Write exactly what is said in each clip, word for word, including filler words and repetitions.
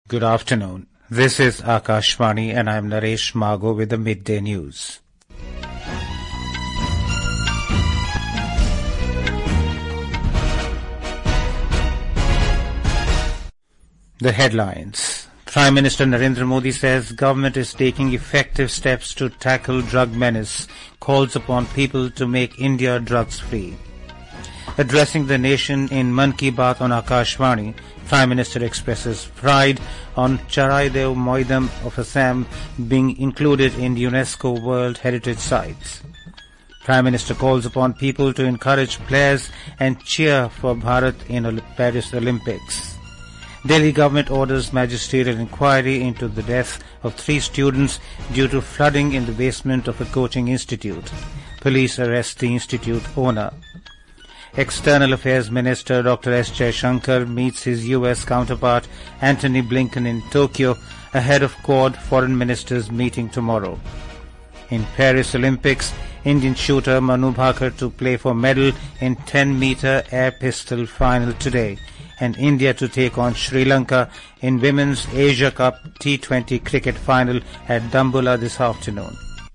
Good afternoon. This is Akashvani and I am Naresh Mago with the Midday News. The headlines. Prime Minister Narendra Modi says government is taking effective steps to tackle drug menace, calls upon people to make India drugs-free. Addressing the nation in Mann Ki Baat on Akashvani, Prime Minister expresses pride on Charaideo Moidam of Assam being included in UNESCO World Heritage Sites. Prime Minister calls upon people to encourage players and cheer for Bharat in Paris Olympics. Delhi government orders magisterial inquiry into the death of three students due to flooding in the basement of a coaching institute. Police arrest the institute owner. External Affairs Minister Doctor S. Jaishankar meets his U S counterpart Antony Blinken in Tokyo ahead of Quad Foreign Ministers meeting tomorrow. In Paris Olympics, Indian shooter Manu Bhaker to play for medal in ten meter air pistol final today, and India to take on Sri Lanka in Women's Asia Cup T twenty cricket final at Dambulla this afternoon.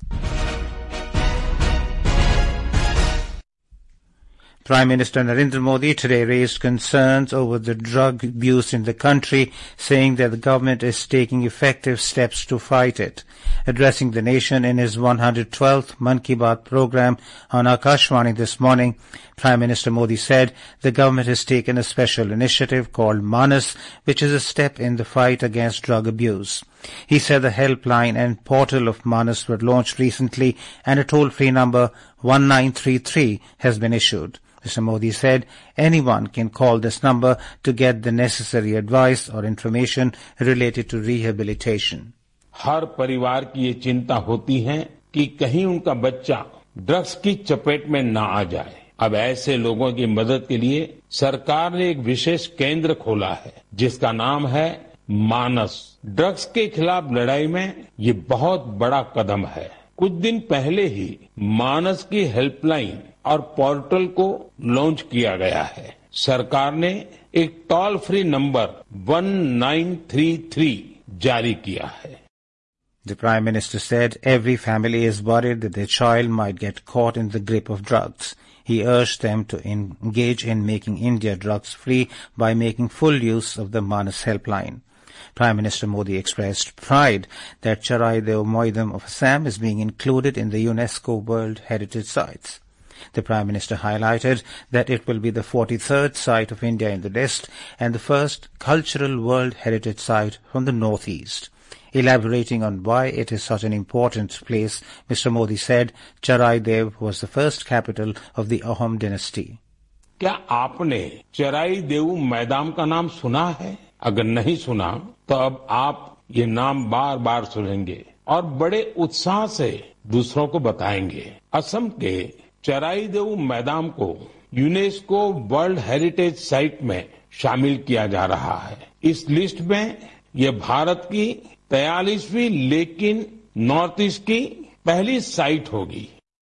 Prime Minister Narendra Modi today raised concerns over the drug abuse in the country, saying that the government is taking effective steps to fight it. Addressing the nation in his one hundred twelfth Mann Ki Baat program on Akashvani this morning, Prime Minister Modi said the government has taken a special initiative called Manas, which is a step in the fight against drug abuse. He said the helpline and portal of Manas were launched recently and a toll-free number one nine three three has been issued. Mister Modi said anyone can call this number to get the necessary advice or information related to rehabilitation. हर परिवार की ये चिंता होती है कि कहीं उनका बच्चा ड्रग्स की चपेट में ना आ जाए। अब ऐसे लोगों की मदद के लिए सरकार ने एक विशेष केंद्र खोला है जिसका नाम है मानस। ड्रग्स के खिलाफ लड़ाई में ये बहुत बड़ा कदम है। कुछ दिन पहले ही मानस की हेल्पलाइन और पोर्टल को लॉन्च किया गया है। सरकार ने एक toll free number one nine three three जारी किया है। The Prime Minister said every family is worried that their child might get caught in the grip of drugs. He urged them to engage in making India drugs-free by making full use of the Manas helpline. Prime Minister Modi expressed pride that Charaideo Moidam of Assam is being included in the UNESCO World Heritage Sites. The Prime Minister highlighted that it will be the forty-third site of India in the list and the first cultural World Heritage Site from the Northeast. Elaborating on why it is such an important place, Mister Modi said Charaidev was the first capital of the Ahom dynasty. क्या आपने चराईदेव मैदान का नाम सुना है? अगर नहीं सुना तो अब आप ये नाम बार बार सुनेंगे और बड़े उत्साह से दूसरों को बताएंगे। असम के चराईदेव मैदान को यूनेस्को वर्ल्ड हेरिटेज साइट में शामिल किया जा रहा है। इस लिस्ट में ये भारत की तैंतालीसवीं लेकिन नॉर्थ ईस्ट की पहली साइट होगी।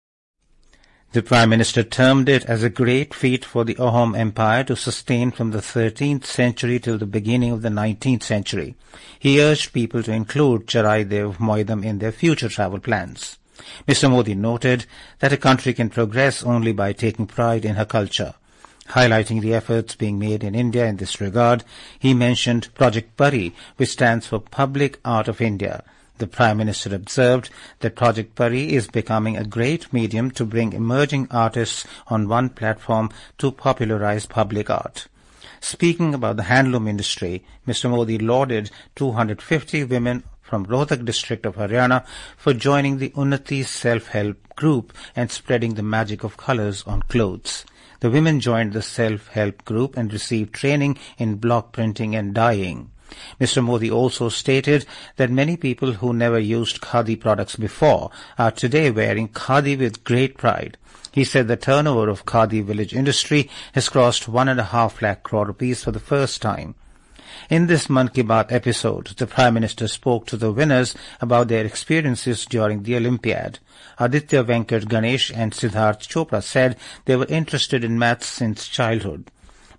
The Prime Minister termed it as a great feat for the Ahom Empire to sustain from the thirteenth century till the beginning of the nineteenth century. He urged people to include Charaidev Moidam in their future travel plans. Mister Modi noted that a country can progress only by taking pride in her culture. Highlighting the efforts being made in India in this regard, he mentioned Project Pari, which stands for Public Art of India. The Prime Minister observed that Project Pari is becoming a great medium to bring emerging artists on one platform to popularize public art. Speaking about the handloom industry, Mister Modi lauded two hundred fifty women from Rohtak district of Haryana for joining the Unnati self-help group and spreading the magic of colors on clothes. The women joined the self-help group and received training in block printing and dyeing. Mister Modi also stated that many people who never used khadi products before are today wearing khadi with great pride. He said the turnover of khadi village industry has crossed one and a half lakh crore rupees for the first time. In this Mann Ki Baat episode, the Prime Minister spoke to the winners about their experiences during the Olympiad. Aditya Venkat Ganesh and Siddharth Chopra said they were interested in maths since childhood.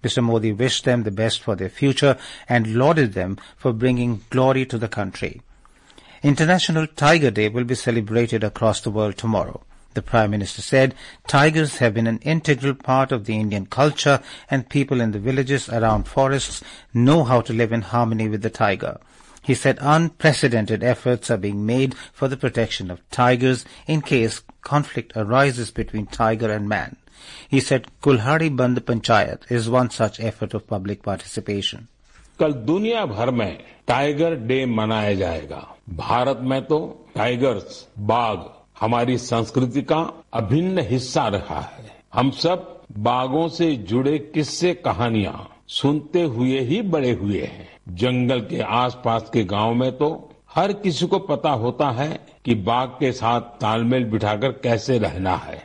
Mister Modi wished them the best for their future and lauded them for bringing glory to the country. International Tiger Day will be celebrated across the world tomorrow. The Prime Minister said tigers have been an integral part of the Indian culture and people in the villages around forests know how to live in harmony with the tiger. He said unprecedented efforts are being made for the protection of tigers in case conflict arises between tiger and man. He said Kulhari Band Panchayat is one such effort of public participation. कल दुनिया भर में tiger day मनाया जाएगा. भारत में तो tigers, बाघ हमारी संस्कृति का अभिन्न हिस्सा रहा है. हम सब बाघों से जुड़े किस्से कहानियां सुनते हुए ही बड़े हुए हैं. जंगल के आसपास के गांव में तो हर किसी को पता होता है कि बाघ के साथ तालमेल बिठाकर कैसे रहना है.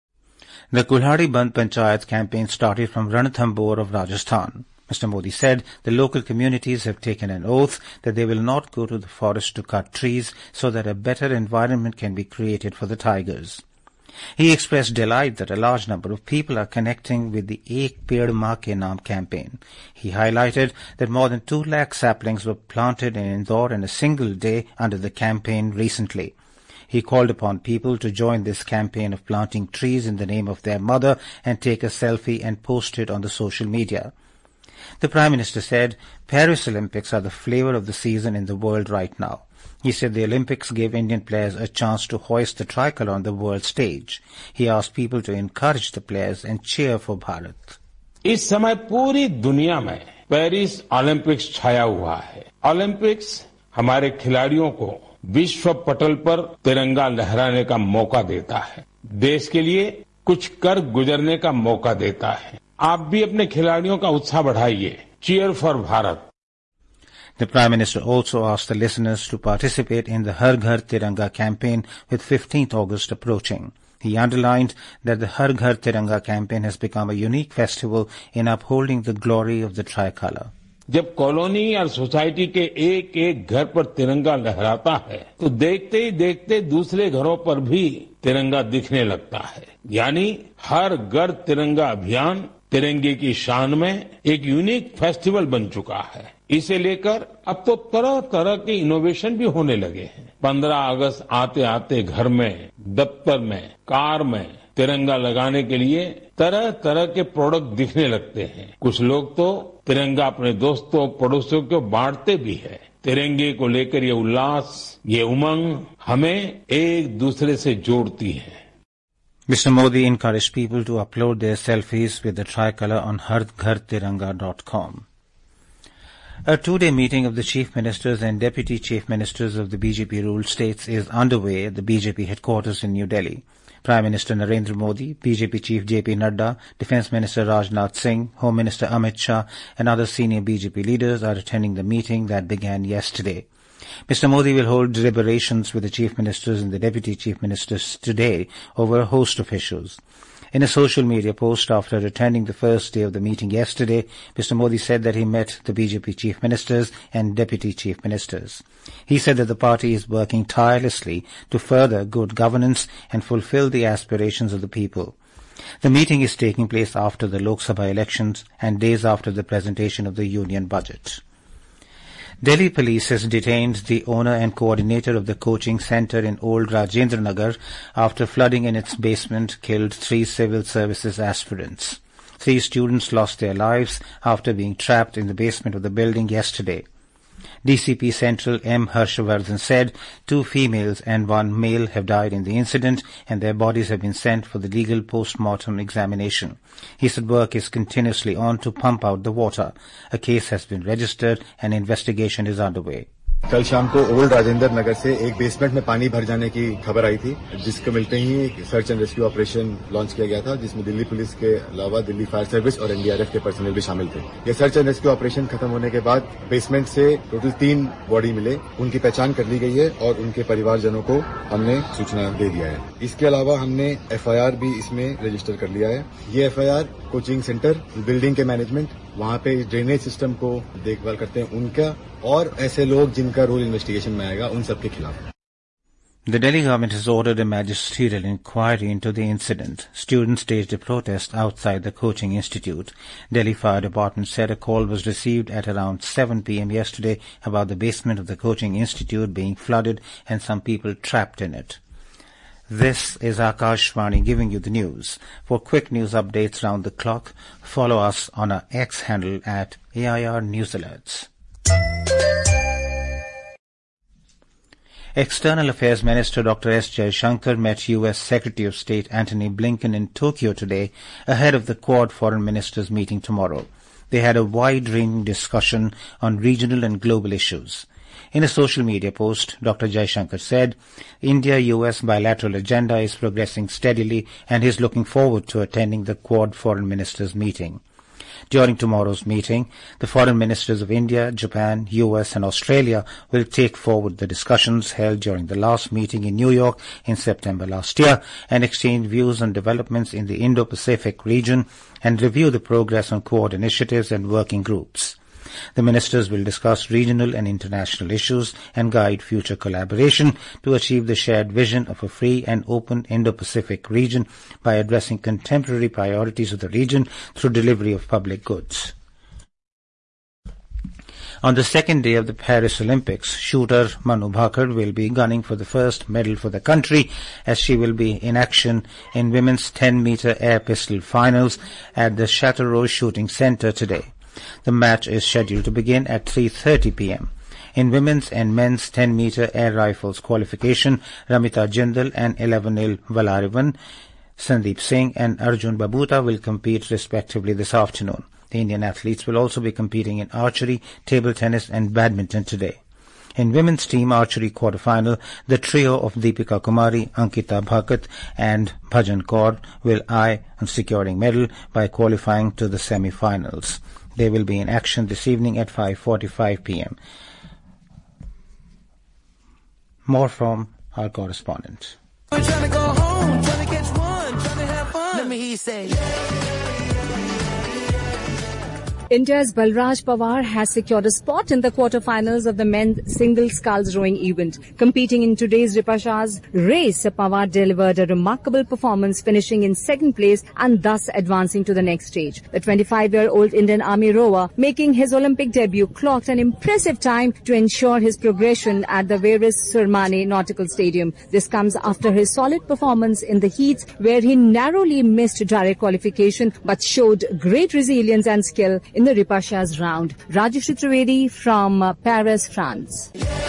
The Kulhari Band Panchayat campaign started from Ranthambore of Rajasthan. Mister Modi said the local communities have taken an oath that they will not go to the forest to cut trees so that a better environment can be created for the tigers. He expressed delight that a large number of people are connecting with the Ek Ped Maa Ke Naam campaign. He highlighted that more than two lakh saplings were planted in Indore in a single day under the campaign recently. He called upon people to join this campaign of planting trees in the name of their mother and take a selfie and post it on the social media. The Prime Minister said Paris Olympics are the flavor of the season in the world right now. He said the Olympics gave Indian players a chance to hoist the tricolour on the world stage. He asked people to encourage the players and cheer for Bharat. इस समय पूरी दुनिया में Paris Olympics छाया हुआ है. Olympics हमारे खिलाड़ियों को विश्व पटल पर तिरंगा लहराने का मौका देता है. देश के लिए कुछ कर गुजरने का मौका देता है. आप भी अपने खिलाड़ियों का उत्साह बढ़ाइए. Cheer for Bharat. The Prime Minister also asked the listeners to participate in the Har Ghar Tiranga campaign with fifteenth August approaching. He underlined that the Har Ghar Tiranga campaign has become a unique festival in upholding the glory of the tricolour. जब colony और society के एक एक घर पर तिरंगा लहराता है तो देखते ही देखते दूसरे घरों पर भी तिरंगा दिखने लगता है. यानी हर घर तिरंगा अभियान तिरंगे की शान में एक यूनिक फेस्टिवल बन चुका है. इसे लेकर अब तो तरह तरह के इनोवेशन भी होने लगे हैं. पंद्रह अगस्त आते आते घर में, दफ्तर में, कार में तिरंगा लगाने के लिए तरह तरह के प्रोडक्ट दिखने लगते हैं. कुछ लोग तो तिरंगा अपने दोस्तों पड़ोसियों को बांटते भी है. तिरंगे को लेकर ये उल्लास, ये उमंग हमें एक दूसरे से जोड़ती है. Mister Modi encouraged people to upload their selfies with the tricolour on har ghar tiranga dot com. A two-day meeting of the Chief Ministers and Deputy Chief Ministers of the B J P-ruled states is underway at the B J P headquarters in New Delhi. Prime Minister Narendra Modi, B J P Chief J P Nadda, Defence Minister Rajnath Singh, Home Minister Amit Shah and other senior B J P leaders are attending the meeting that began yesterday. Mister Modi will hold deliberations with the Chief Ministers and the Deputy Chief Ministers today over a host of issues. In a social media post after attending the first day of the meeting yesterday, Mister Modi said that he met the B J P Chief Ministers and Deputy Chief Ministers. He said that the party is working tirelessly to further good governance and fulfill the aspirations of the people. The meeting is taking place after the Lok Sabha elections and days after the presentation of the Union Budget. Delhi Police has detained the owner and coordinator of the coaching centre in Old Rajendra Nagar after flooding in its basement killed three civil services aspirants. Three students lost their lives after being trapped in the basement of the building yesterday. D C P Central M. Harshavardhan said two females and one male have died in the incident and their bodies have been sent for the legal post-mortem examination. He said work is continuously on to pump out the water. A case has been registered and investigation is underway. कल शाम को old Rajendra Nagar से एक basement में पानी भर जाने की खबर आई थी, जिसको मिलते ही search and rescue operation launch किया गया था, जिसमें दिल्ली पुलिस के अलावा दिल्ली फायर सर्विस और एनडीआरएफ के पर्सनल भी शामिल थे. ये सर्च एंड रेस्क्यू ऑपरेशन खत्म होने के बाद बेसमेंट से टोटल तीन बॉडी मिले, उनकी पहचान कर ली गई है और उनके परिवारजनों को हमने सूचना दे दिया है. इसके अलावा हमने एफआईआर भी इसमें रजिस्टर कर लिया है. ये एफआईआर कोचिंग सेंटर, बिल्डिंग के मैनेजमेंट, वहां पे ड्रेनेज सिस्टम को देखभाल करते हैं उनका और ऐसे लोग जिनका रोल इन्वेस्टिगेशन में आएगा उन सबके खिलाफ. The Delhi government has ordered a magisterial inquiry into the incident. Students staged a protest outside the coaching institute. Delhi Fire Department said a call was received at around seven p.m. yesterday about the basement of the coaching institute being flooded and some people trapped in it. This is Akashvani giving you the news. For quick news updates round the clock, follow us on our X handle at A I R News Alerts. External Affairs Minister Doctor S. Jaishankar met U S. Secretary of State Antony Blinken in Tokyo today ahead of the Quad Foreign Ministers meeting tomorrow. They had a wide-ranging discussion on regional and global issues. In a social media post, Doctor Jaishankar said, India-U S bilateral agenda is progressing steadily and he is looking forward to attending the Quad Foreign Ministers meeting. During tomorrow's meeting, the foreign ministers of India, Japan, U S and Australia will take forward the discussions held during the last meeting in New York in September last year and exchange views on developments in the Indo-Pacific region and review the progress on Quad initiatives and working groups. The ministers will discuss regional and international issues and guide future collaboration to achieve the shared vision of a free and open Indo-Pacific region by addressing contemporary priorities of the region through delivery of public goods. On the second day of the Paris Olympics, shooter Manu Bhaker will be gunning for the first medal for the country as she will be in action in women's ten meter air pistol finals at the Châteauroux Shooting Centre today. The match is scheduled to begin at three thirty p.m. In women's and men's ten meter air rifles qualification, Ramita Jindal and Elevenil Valarivan, Sandeep Singh and Arjun Babuta will compete respectively this afternoon. The Indian athletes will also be competing in archery, table tennis and badminton today. In women's team archery quarterfinal, the trio of Deepika Kumari, Ankita Bhakat and Bhajan Kaur will eye on securing medal by qualifying to the semi-finals. They will be in action this evening at five forty-five p.m. More from our correspondent. We're trying to go home, trying to catch one, trying to have fun. Let me hear you say, India's Balraj Pawar has secured a spot in the quarterfinals of the men's single sculls rowing event. Competing in today's Ripasha's race, Pawar delivered a remarkable performance, finishing in second place and thus advancing to the next stage. The twenty-five-year-old Indian Army rower, making his Olympic debut, clocked an impressive time to ensure his progression at the Veeras Surmane Nautical Stadium. This comes after his solid performance in the heats, where he narrowly missed direct qualification but showed great resilience and skill in the Ripasha's round. Rajeshri Trivedi from uh, Paris, France.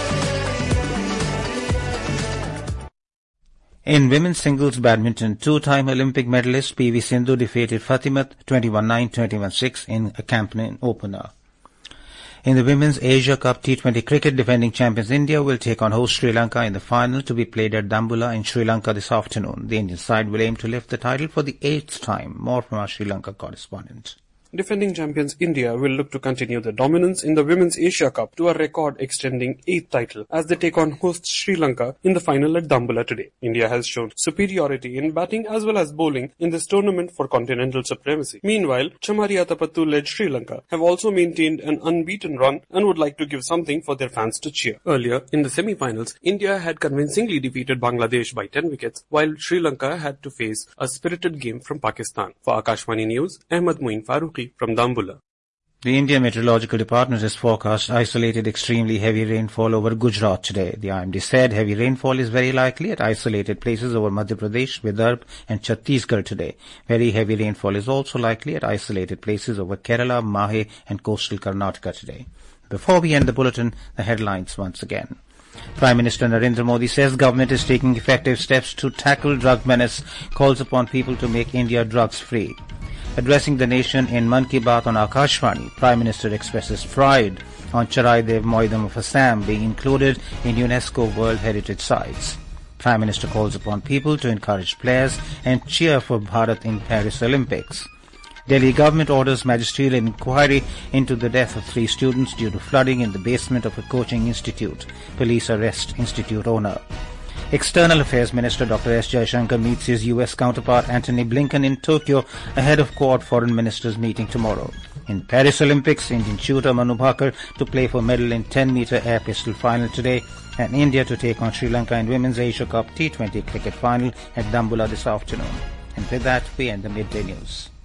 In women's singles badminton, two-time Olympic medalist P V Sindhu defeated Fatimat twenty-one nine, twenty-one six in a Campaign opener. In the Women's Asia Cup T twenty cricket, defending champions India will take on host Sri Lanka in the final to be played at Dambulla in Sri Lanka this afternoon. The Indian side will aim to lift the title for the eighth time. More from our Sri Lanka correspondent. Defending champions India will look to continue their dominance in the Women's Asia Cup to a record-extending eighth title as they take on host Sri Lanka in the final at Dambulla today. India has shown superiority in batting as well as bowling in this tournament for continental supremacy. Meanwhile, Chamari Atapattu-led Sri Lanka have also maintained an unbeaten run and would like to give something for their fans to cheer. Earlier, in the semi-finals, India had convincingly defeated Bangladesh by ten wickets, while Sri Lanka had to face a spirited game from Pakistan. For Akashvani News, Ahmed Moin Farooqi from Dambulla. The Indian Meteorological Department has forecast isolated extremely heavy rainfall over Gujarat today. The I M D said heavy rainfall is very likely at isolated places over Madhya Pradesh, Vidarbha and Chhattisgarh today. Very heavy rainfall is also likely at isolated places over Kerala, Mahe and coastal Karnataka today. Before we end the bulletin, the headlines once again. Prime Minister Narendra Modi says government is taking effective steps to tackle drug menace, calls upon people to make India drugs-free. Addressing the nation in Mann Ki Baat on Akashvani, Prime Minister expresses pride on Charaidev Moidam of Assam being included in UNESCO World Heritage Sites. Prime Minister calls upon people to encourage players and cheer for Bharat in Paris Olympics. Delhi government orders magisterial inquiry into the death of three students due to flooding in the basement of a coaching institute. Police arrest institute owner. External Affairs Minister Doctor S. Jaishankar meets his U S counterpart Antony Blinken in Tokyo ahead of Quad Foreign Ministers meeting tomorrow. In Paris Olympics, Indian shooter Manu Bhaker to play for medal in ten meter air pistol final today, and India to take on Sri Lanka in Women's Asia Cup T twenty cricket final at Dambulla this afternoon. And with that, we end the midday news.